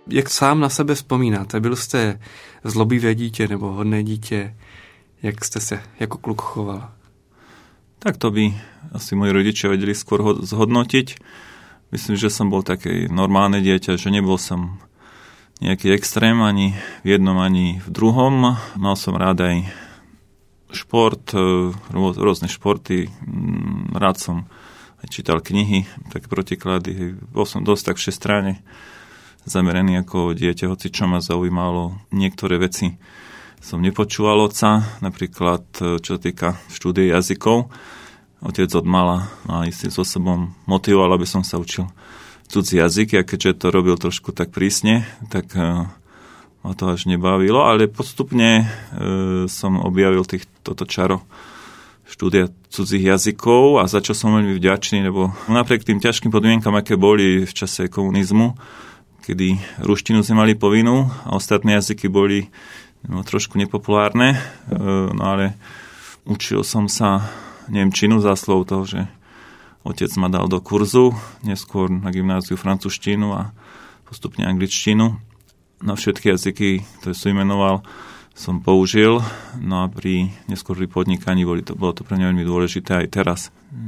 Jak sám na sebe vzpomínáte? Byl jste zlobivé dítě nebo hodné dítě? Jak jste se jako kluk choval? Tak to by asi moji rodičia vedeli skôr zhodnotiť. Myslím, že som bol také normálne dieťa, že nebol som nejaký extrém ani v jednom, ani v druhom. Mal som rád aj šport, rôzne športy. Rád som aj čítal knihy, tak protiklady. Bol som dosť tak všestranne zameraný ako dieťa, hoci čo ma zaujímalo. Niektoré veci som nepočúval otca, napríklad čo týka štúdie jazykov. Otec od mala ma istým spôsobom motivoval, aby som sa učil cudzí jazyky, a keďže to robil trošku tak prísne, tak ma to až nebavilo, ale postupne som objavil toto čaro štúdia cudzích jazykov, a za čo som veľmi vďačný, lebo napriek tým ťažkým podmienkam, aké boli v čase komunizmu, kedy ruštinu sme mali povinnú a ostatné jazyky boli trošku nepopulárne, no ale učil som sa nemčinu záslov toho, že otec ma dal do kurzu, neskôr na gymnáziu francúzštinu a postupne angličtinu. Na všetky jazyky, ktoré som imenoval, som použil, no a neskôr pri podnikaní bolo to pre mňa veľmi dôležité aj teraz.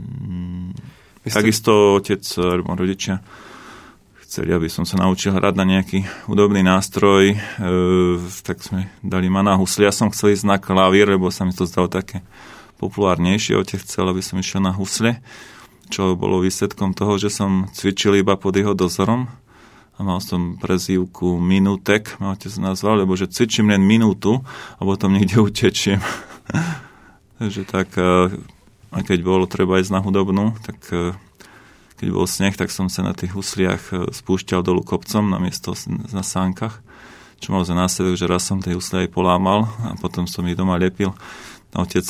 Takisto otec alebo rodičia chceli, aby som sa naučil hrať na nejaký hudobný nástroj, tak sme dali ma na husli. Ja som chcel ísť na klavír, lebo sa mi to zdalo také populárnejšie. Otec chcel, aby som išiel na husle, čo bolo výsledkom toho, že som cvičil iba pod jeho dozorom a mal som prezývku Minútek, ma otec nazval, lebo že cvičím len minútu a potom niekde utečiem. Takže tak, a keď bolo treba ísť na hudobnú, tak keď bol sneh, tak som sa na tých husliach spúšťal dolu kopcom na sánkach, čo mal za následok, že raz som tej husle aj polámal a potom som ich doma lepil. A otec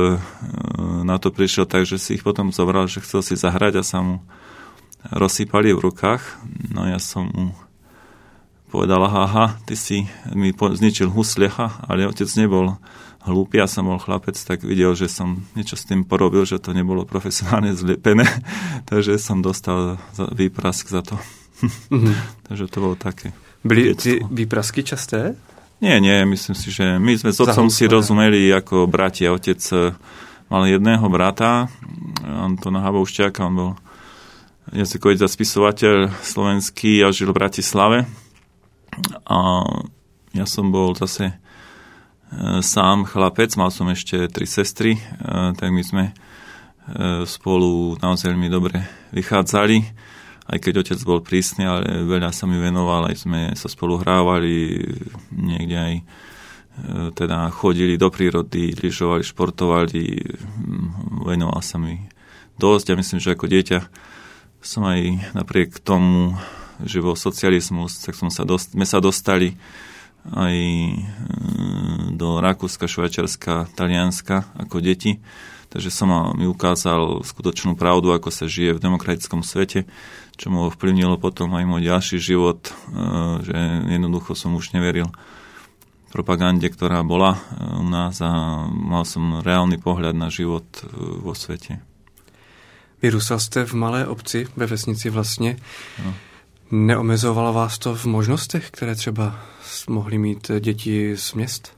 na to prišiel tak, že si ich potom zobral, že chcel si zahrať a sa mu rozsýpali v rukách. No ja som mu povedal, aha, ty si mi zničil huslecha, ale otec nebol hlúpy, ja som bol chlapec, tak videl, že som niečo s tým porobil, že to nebolo profesionálne zlepené, takže som dostal výprask za to. Takže to bolo také. Byli ty výprasky časté? Nie, myslím si, že my sme s otcom si rozumeli ako bratia. Otec mal jedného brata, Antona Haboušťáka, on bol jazykovec a spisovateľ slovenský a žil v Bratislave. A ja som bol zase sám chlapec, mal som ešte 3 sestry, tak my sme spolu naozaj veľmi dobre vychádzali, aj keď otec bol prísny, ale veľa sa mi venoval, aj sme sa spolu hrávali, niekde aj teda chodili do prírody, lyžovali, športovali, venoval sa mi dosť a myslím, že ako dieťa som aj napriek tomu, že bol socializmus, tak sme sa dostali aj do Rakúska, Švajčiarska, Talianska ako deti. Takže mi ukázal skutočnú pravdu, ako sa žije v demokratickom svete, čo mu ovplyvnilo potom aj môj ďalší život, že jednoducho som už neveril propagande, ktorá bola u nás a mal som reálny pohľad na život vo svete. Vyrůstal jste v malé obci, ve vesnici vlastně. No. Neomezovalo vás to v možnostech, které třeba mohli mít děti z měst?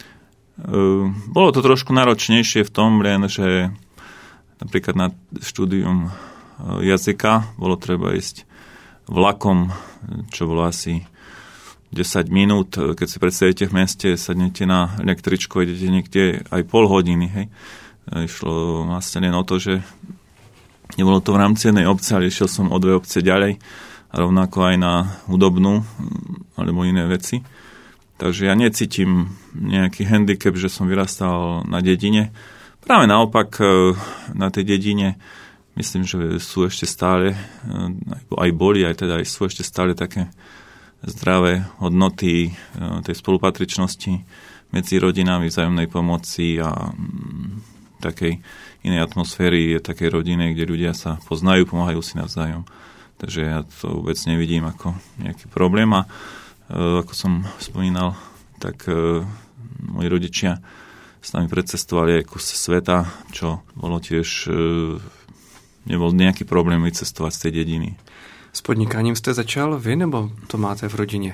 Bolo to trošku náročnejšie v tom, len, že napríklad na štúdium jazyka bolo treba ísť vlakom, čo bolo asi 10 minút. Keď si predstavíte v meste, sadnete na električku a idete niekde aj pol hodiny. Hej. Išlo vlastne len o to, že nebolo to v rámci jednej obce, ale išiel som o 2 obce ďalej a rovnako aj na hudobnú alebo iné veci. Takže ja necítim nejaký handicap, že som vyrastal na dedine. Práve naopak na tej dedine myslím, že sú ešte stále, aj boli, aj teda aj sú ešte stále také zdravé hodnoty tej spolupatričnosti medzi rodinami, vzájomnej pomoci a takej inej atmosféry, takej rodiny, kde ľudia sa poznajú, pomáhajú si navzájom. Takže ja to vôbec nevidím ako nejaký problém a ako som spomínal, tak moji rodičia s nami precestovali aj kus sveta, čo bolo tiež nebol nejaký problém vycestovať z tej dediny. S podnikáním jste začal vy, nebo to máte v rodině?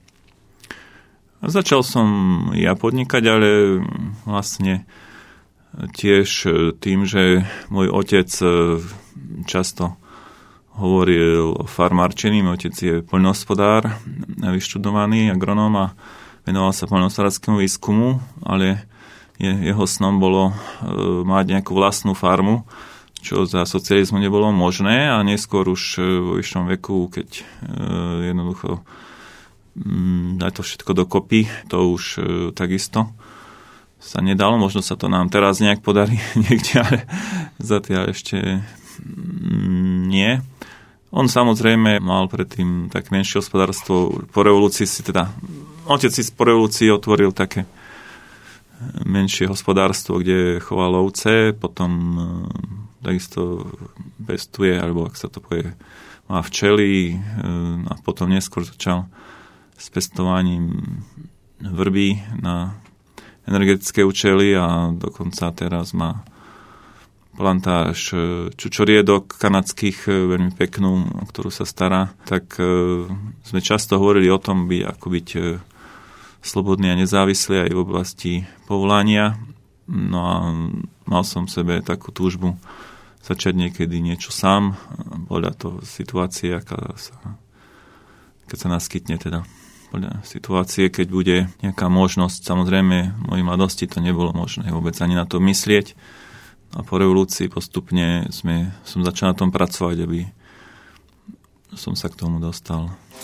Začal som ja podnikať, ale vlastne tiež tým, že môj otec často hovoril o farmárčení. Môj otec je poľnohospodár, vyštudovaný agronóm a venoval sa poľnohospodárskému výskumu, ale jeho snom bolo mať nejakú vlastnú farmu, čo za socializmu nebolo možné a neskôr už vo vyššom veku, keď jednoducho dať to všetko dokopy, to už takisto sa nedalo. Možno sa to nám teraz nejak podarí niekde, ale zatiaľ ešte nie. On samozrejme mal predtým tak menšie hospodárstvo. Po revolúcii otec si po revolúcii otvoril také menšie hospodárstvo, kde choval ovce, potom takisto pestuje, alebo ak sa to povie, má včely a potom neskôr začal s pestovaním vrby na energetické účely a dokonca teraz má plantáž čučoriedok kanadských, veľmi peknú, o ktorú sa stará. Tak sme často hovorili o tom, ako byť slobodný a nezávislý aj v oblasti povolania. No a mal som v sebe takú túžbu začať niekedy niečo sám, podľa toho situácie, keď sa naskytne teda. Podľa situácie, keď bude nejaká možnosť. Samozrejme, v mojej mladosti to nebolo možné vôbec ani na to myslieť. A po revolúcii postupne som začal na tom pracovať, aby som sa k tomu dostal.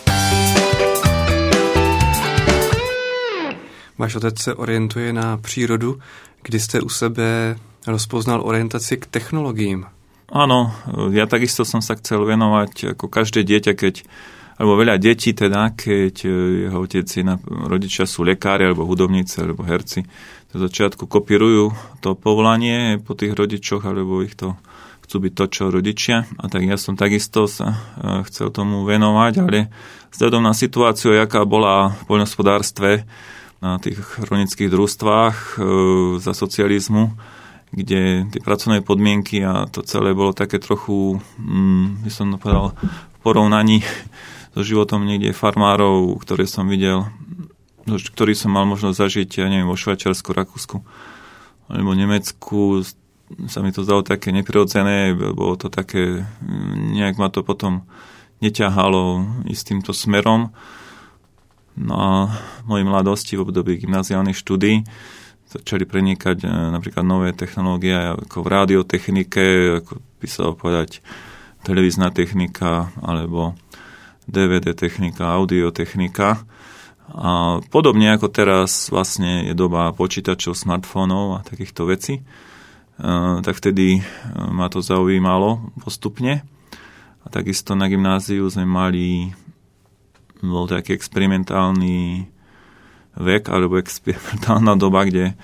Váš otec se orientuje na přírodu. Kdy jste u sebe rozpoznal orientaci k technologiím? Áno, ja takisto som sa chcel venovať ako každé dieťa, alebo veľa detí teda, keď jeho otec rodičia sú lekári, alebo hudobníci, alebo herci, do začiatku kopírujú to povolanie po tých rodičoch, alebo ich to chcú byť to, čo rodičia. A tak ja som takisto sa chcel tomu venovať, ale vzhľadom na situáciu, jaká bola v poľnohospodárstve na tých rolnických družstvách za socializmu, kde tie pracovné podmienky a to celé bolo také trochu, by som povedal, v porovnaní so životom niekde farmárov, ktoré som videl, ktorý som mal možnosť zažiť, ja neviem, vo Švajčiarsku, Rakúsku alebo Nemecku, sa mi to zdalo také neprirodzené, bolo to také, nejak ma to potom neťahalo ísť týmto smerom. No a v mojej mladosti v období gymnáziálnych štúdií začali prenikať napríklad nové technológie ako v radiotechnike, ako by sa povedať televízna technika alebo DVD technika, audiotechnika. A podobne ako teraz vlastne je doba počítačov, smartfónov a takýchto vecí, tak vtedy ma to zaujímalo postupne. A takisto na gymnáziu sme bol taký experimentálny vek alebo experimentálna doba, kde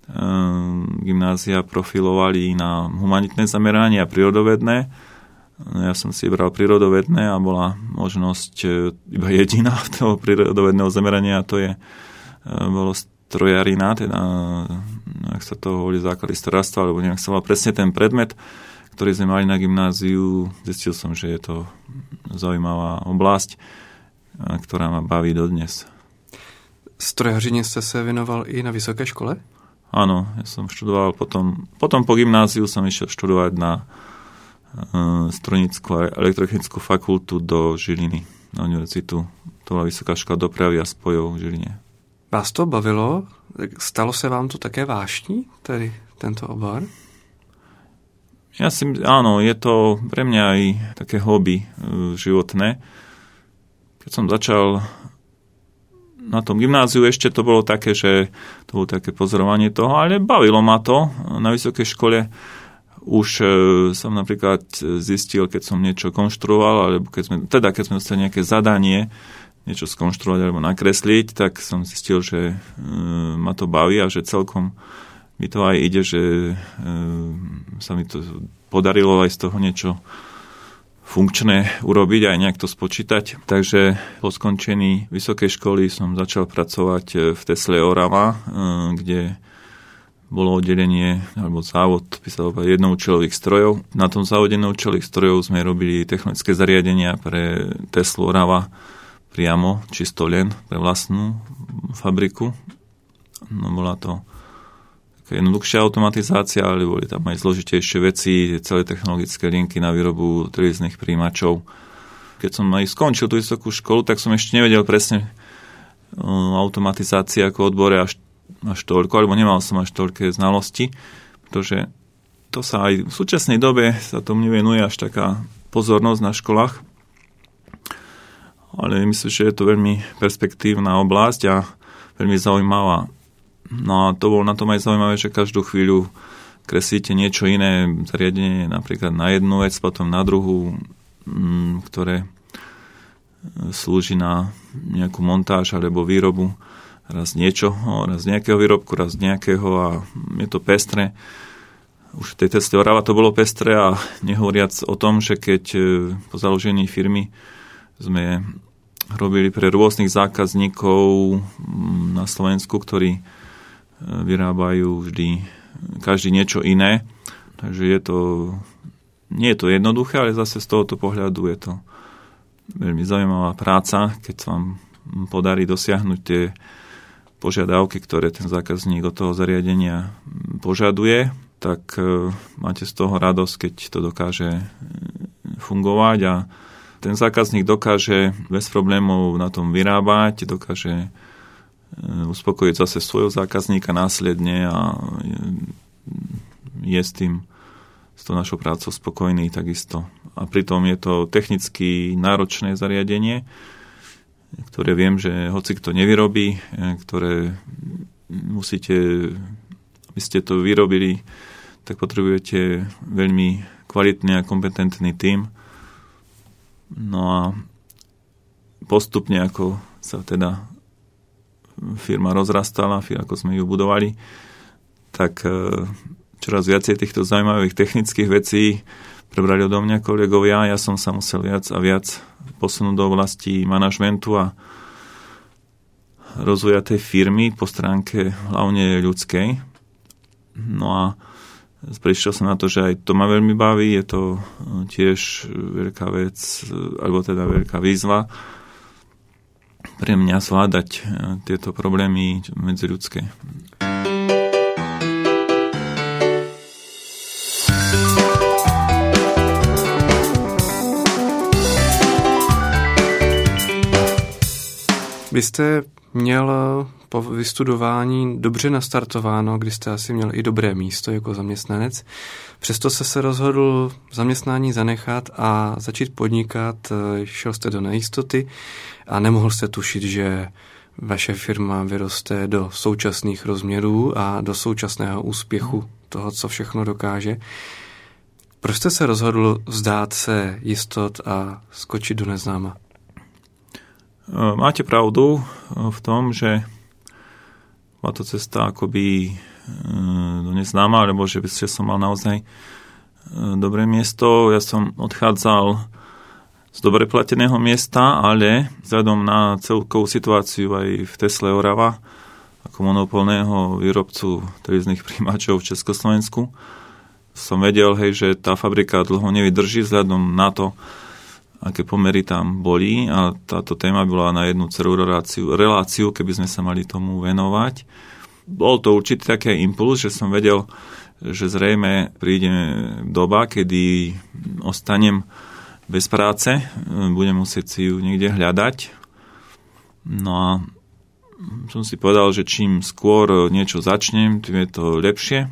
gymnázia profilovali na humanitné zameranie a prírodovedné. Ja som si bral prírodovedné a bola možnosť iba jediná toho prírodovedného zamerania a to bolo strojarina, teda ak sa to hovorí základy strojárstva, alebo nejak sa volá presne ten predmet, ktorý sme mali na gymnáziu. Zistil som, že je to zaujímavá oblasť, ktorá ma baví dodnes. Strojařině jste se věnoval i na vysoké škole? Áno, ja som študoval potom po gymnáziu som išiel študovať na strojnickú a elektrotechnickú fakultu do Žiliny, na univerzitu. To bola Vysoká škola dopravy a spojov v Žiline. Vás to bavilo? Stalo se vám to také vášní, tedy tento obor? Áno, je to pre mňa aj také hobby životné. Keď som začal na tom gymnáziu, ešte to bolo také, že to bolo také pozorovanie toho, ale bavilo ma to. Na vysokej škole už som napríklad zistil, keď som niečo konštruoval, alebo keď sme dostali nejaké zadanie, niečo skonštruovať alebo nakresliť, tak som zistil, že ma to baví a že celkom mi to aj ide, že sa mi to podarilo aj z toho niečo funkčné urobiť, aj nejak to spočítať. Takže po skončení vysokej školy som začal pracovať v Tesle Orava, kde bolo oddelenie alebo závod jednoučelových strojov. Na tom závode jednoučelových strojov sme robili technologické zariadenia pre Teslu Orava priamo, čisto len pre vlastnú fabriku. No, bola to taká jednoduchšia automatizácia, ale boli tam aj zložitejšie veci, celé technologické linky na výrobu televíznych príjimačov. Keď som aj skončil tú vysokú školu, tak som ešte nevedel presne automatizácia ako odbore až toľko, alebo nemal som až toľké znalosti, pretože to sa aj v súčasnej dobe sa tomu nevenuje až taká pozornosť na školách. Ale myslím, že je to veľmi perspektívna oblasť a veľmi zaujímavá. No a to bolo na tom aj zaujímavé, že každú chvíľu kreslíte niečo iné, zariadenie napríklad na jednu vec, potom na druhú, ktoré slúži na nejakú montáž alebo výrobu raz niečoho, raz nejakého výrobku, raz nejakého a je to pestré. Už v tej Tesle Orava to bolo pestré a nehovoriac o tom, že keď po založení firmy sme robili pre rôznych zákazníkov na Slovensku, ktorí vyrábajú vždy každý niečo iné. Takže nie je to jednoduché, ale zase z tohoto pohľadu je to veľmi zaujímavá práca, keď sa vám podarí dosiahnuť tie požiadavky, ktoré ten zákazník od toho zariadenia požaduje, tak máte z toho radosť, keď to dokáže fungovať a ten zákazník dokáže bez problémov na tom vyrábať, dokáže uspokojiť zase svojho zákazníka následne a je s tou našou prácou spokojný takisto. A pritom je to technicky náročné zariadenie, ktoré viem, že hoci kto nevyrobí, ktoré musíte, aby ste to vyrobili, tak potrebujete veľmi kvalitný a kompetentný tím. No a postupne, ako sa teda firma rozrastala, ako sme ju budovali, tak čoraz viacej týchto zaujímavých technických vecí prebrali odo mňa kolegovia. Ja som sa musel viac a viac posunúť do oblasti manažmentu a rozvoja tej firmy po stránke hlavne ľudskej. No a prišiel som na to, že aj to ma veľmi baví, je to tiež veľká vec, alebo teda veľká výzva pre mňa zvládať tieto problémy medziľudské. Vy jste měl po vystudování dobře nastartováno, kdy jste asi měl i dobré místo jako zaměstnanec. Přesto se rozhodl zaměstnání zanechat a začít podnikat. Šel jste do nejistoty a nemohl jste tušit, že vaše firma vyroste do současných rozměrů a do současného úspěchu toho, co všechno dokáže. Proč jste se rozhodl vzdát se jistot a skočit do neznáma? Máte pravdu v tom, že bola to cesta akoby do neznáma, alebo že som mal naozaj dobré miesto. Ja som odchádzal z dobre plateného miesta, ale vzhľadom na celkovú situáciu aj v Tesle Orava ako monopolného výrobcu televíznych príjimačov v Československu som vedel, že tá fabrika dlho nevydrží vzhľadom na to, aké pomery tam boli a táto téma bola na jednu celú reláciu, keby sme sa mali tomu venovať. Bol to určitý taký impuls, že som vedel, že zrejme príde doba, kedy ostanem bez práce, budem musieť si ju niekde hľadať. No a som si povedal, že čím skôr niečo začnem, tým je to lepšie.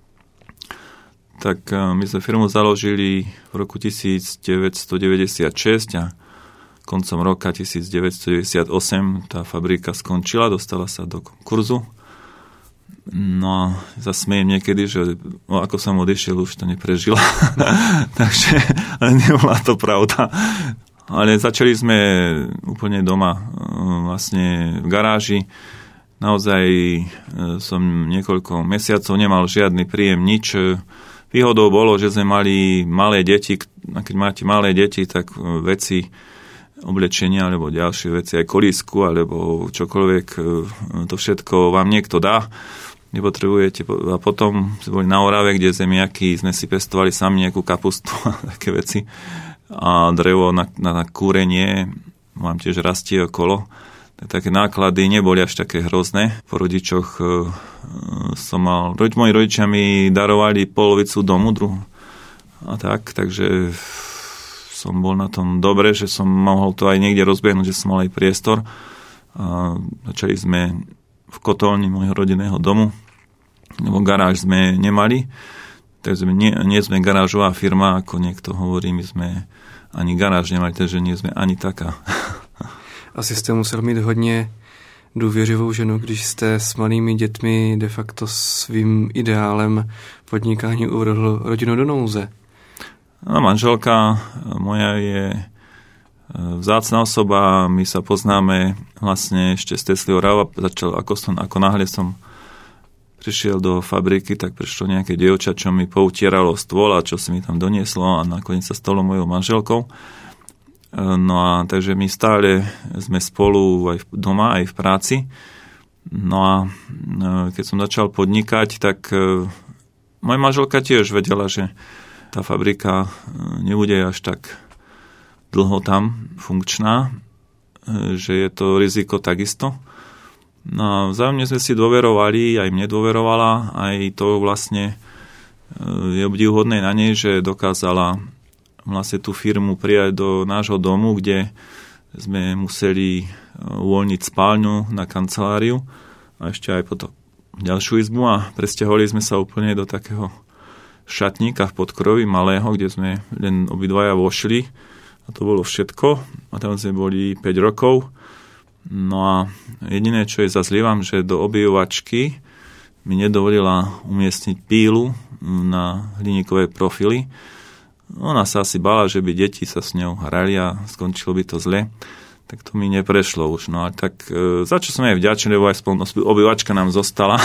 Tak my sme firmu založili v roku 1996 a koncom roka 1998 tá fabrika skončila, dostala sa do konkurzu. No a zasmiejem niekedy, že ako som odišiel, už to neprežila. Takže, ale nebola to pravda. Ale začali sme úplne doma, vlastne v garáži. Naozaj som niekoľko mesiacov nemal žiadny príjem, nič. Výhodou bolo, že sme mali malé deti, a keď máte malé deti, tak veci, oblečenia alebo ďalšie veci, aj kolísku alebo čokoľvek, to všetko vám niekto dá. nepotrebujete. A potom sme boli na Orave, kde zemiaky, sme si pestovali sami nejakú kapustu a také veci. A drevo na kúrenie mám tiež rastie okolo. Také náklady neboli až také hrozné. Po rodičoch som mal... Moji rodičia mi darovali polovicu domu, druhú. A takže som bol na tom dobre, že som mohol to aj niekde rozbehnúť, že som mal aj priestor. A začali sme v kotolni môjho rodinného domu, lebo garáž sme nemali. Takže nie sme garážová firma, ako niekto hovorí, my sme ani garáž nemali, takže nie sme ani taká. Asi jste musel mít hodně důvěřivou ženu, když jste s malými dětmi de facto svým ideálem podnikání uvrhl rodinu do nouze. No, manželka moja je vzácna osoba, my sa poznáme vlastne ešte z Tesly Orava. Ako náhle som prišiel do fabriky, tak prišlo nejaké dievča, čo mi poutieralo stôl a čo si mi tam donieslo a nakoniec sa stalo mojou manželkou. No a takže my stále sme spolu aj doma, aj v práci. No a keď som začal podnikať, tak moja manželka tiež vedela, že tá fabrika nebude až tak dlho tam funkčná, že je to riziko takisto. No a vzájomne sme si dôverovali, aj mne dôverovala, aj to vlastne je obdivuhodné na nej, že dokázala vlastne tú firmu prijať do nášho domu, kde sme museli uvoľniť spálňu na kanceláriu a ešte aj potom ďalšiu izbu a presťahovali sme sa úplne do takého šatníka v podkroví malého, kde sme len obidvaja vošli a to bolo všetko a tam sme boli 5 rokov. No a jediné, čo je zazlievam, že do obývačky mi nedovolila umiestniť pílu na hliníkové profily. Ona sa asi bála, že by deti sa s ňou hrali a skončilo by to zle. Tak to mi neprešlo už. No a tak za čo som aj vďačný, lebo aj obývačka nám zostala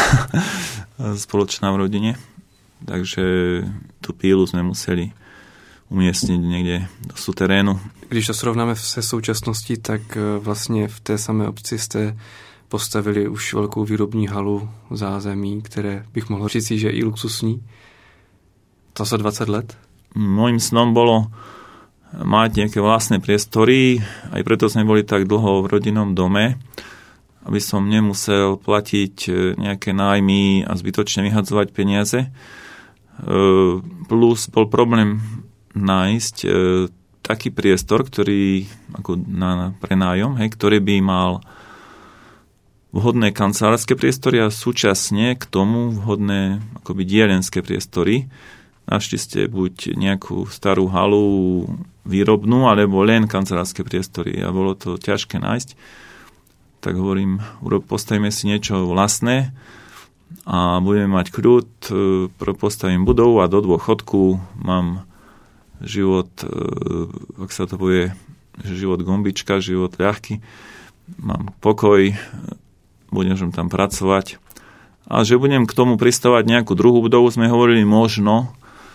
spoločná v rodine. Takže tú pílu sme museli umiestniť niekde do suterénu. Když to srovnáme se současností, tak vlastně v té samé obci jste postavili už velkou výrobní halu zázemí, které bych mohl říct, že je i luxusní. To za 20 let? Mojím snom bolo mať nejaké vlastné priestory, aj preto sme boli tak dlho v rodinnom dome, aby som nemusel platiť nejaké nájmy a zbytočne vyhadzovať peniaze. Plus bol problém nájsť taký priestor, ktorý ako na prenájom, ktorý by mal vhodné kancelárske priestory a súčasne k tomu vhodné akoby dielenské priestory. Našli ste buď nejakú starú halu výrobnú, alebo len kancelárske priestory a bolo to ťažké nájsť. Tak hovorím, postavíme si niečo vlastné a budeme mať kľud, postavím budovu a do dôchodku mám život, ak sa to povie, život gombička, život ľahký, mám pokoj, budem tam pracovať a že budem k tomu pristavať nejakú druhú budovu, sme hovorili možno,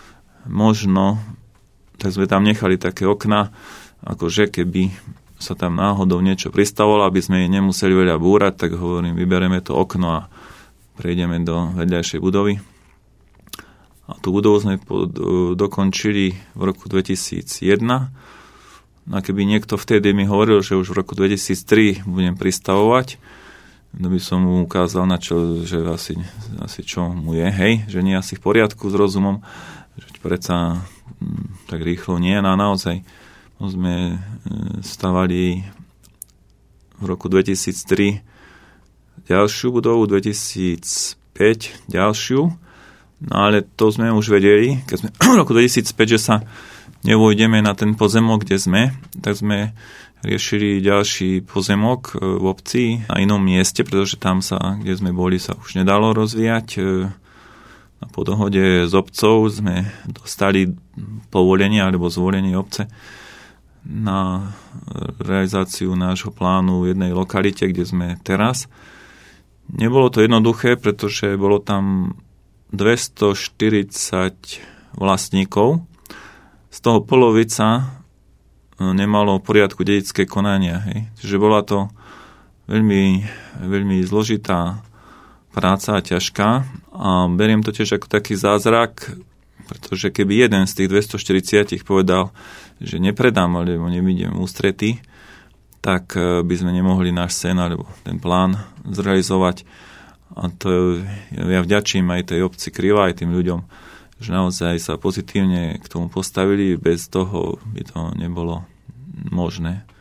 tak sme tam nechali také okna, akože keby sa tam náhodou niečo pristavalo, aby sme nemuseli veľa búrať, tak hovorím, vybereme to okno a prejdeme do vedľajšej budovy. A tú budovu sme dokončili v roku 2001. A keby niekto vtedy mi hovoril, že už v roku 2003 budem pristavovať, no by som mu ukázal, na čo, že asi čo mu je, že nie asi v poriadku s rozumom, že predsa tak rýchlo nie, a naozaj sme stavali v roku 2003 ďalšiu budovu, 2005 ďalšiu, no ale to sme už vedeli, keď sme v roku 2005, že sa nevojdeme na ten pozemok, kde sme, tak sme riešili ďalší pozemok v obci na inom mieste, pretože tam sa, kde sme boli, sa už nedalo rozvíjať. A po dohode s obcov sme dostali povolenie alebo zvolenie obce na realizáciu nášho plánu v jednej lokalite, kde sme teraz. Nebolo to jednoduché, pretože bolo tam 240 vlastníkov. Z toho polovica nemalo v poriadku dedičské konania. Čiže bola to veľmi, veľmi zložitá práca a ťažká. A beriem to tiež ako taký zázrak, pretože keby jeden z tých 240 povedal, že nepredám, alebo nevidím ústrety, tak by sme nemohli náš sen alebo ten plán zrealizovať. A to ja vďačím aj tej obci Krivá, aj tým ľuďom, že naozaj sa pozitívne k tomu postavili, bez toho by to nebolo možné.